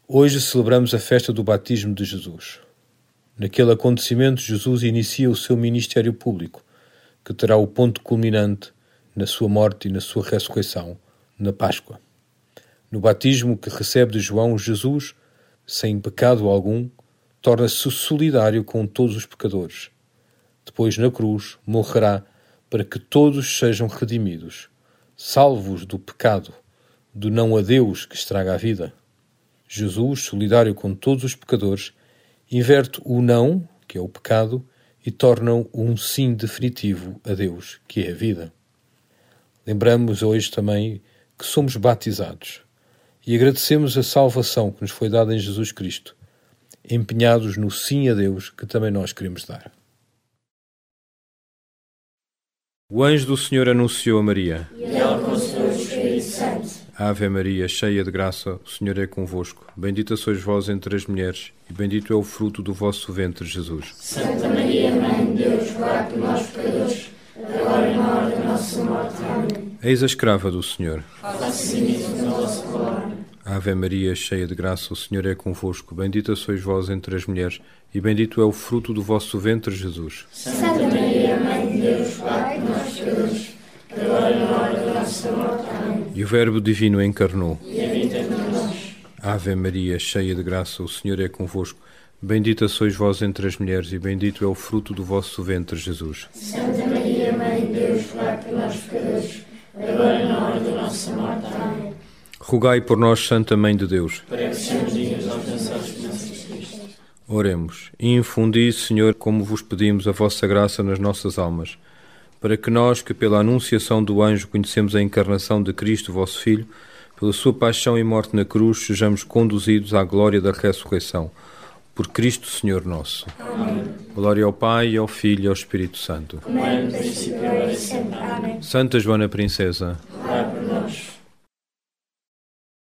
Hoje celebramos a festa do batismo de Jesus. Naquele acontecimento, Jesus inicia o seu ministério público, que terá o ponto culminante na sua morte e na sua ressurreição, na Páscoa. No batismo que recebe de João, Jesus, sem pecado algum, torna-se solidário com todos os pecadores. Depois, na cruz, morrerá para que todos sejam redimidos, salvos do pecado, do não a Deus que estraga a vida. Jesus, solidário com todos os pecadores, inverte o não, que é o pecado, e torna-o um sim definitivo a Deus, que é a vida. Lembramos hoje também que somos batizados e agradecemos a salvação que nos foi dada em Jesus Cristo, empenhados no sim a Deus que também nós queremos dar. O anjo do Senhor anunciou a Maria. E ela concebeu o Espírito Santo. Ave Maria, cheia de graça, o Senhor é convosco. Bendita sois vós entre as mulheres, e bendito é o fruto do vosso ventre, Jesus. Santa Maria, Mãe de Deus, rogai por nós, pecadores, agora e na hora da nossa morte. Amém. Eis a escrava do Senhor. Faça-se em mim a vossa palavra. Ave Maria, cheia de graça, o Senhor é convosco. Bendita sois vós entre as mulheres, e bendito é o fruto do vosso ventre, Jesus. Santa Maria, Mãe de Deus, rogai por nós, pecadores, agora e na hora da nossa morte. Amém. E o Verbo Divino encarnou. E habita entre nós. Ave Maria, cheia de graça, o Senhor é convosco. Bendita sois vós entre as mulheres, e bendito é o fruto do vosso ventre, Jesus. Santa Maria, Mãe de Deus, rogai por nós, pecadores, agora e na hora da nossa morte. Amém. Rogai por nós, Santa Mãe de Deus. Para que sejamos dignos de alcançar as bênçãos de Cristo. Oremos. E infundi, Senhor, como vos pedimos, a vossa graça nas nossas almas, para que nós, que pela anunciação do anjo conhecemos a encarnação de Cristo, vosso Filho, pela sua paixão e morte na cruz, sejamos conduzidos à glória da ressurreição. Por Cristo, Senhor nosso. Amém. Glória ao Pai, ao Filho e ao Espírito Santo. Como é no princípio, agora e sempre. Amém. Santa Joana Princesa,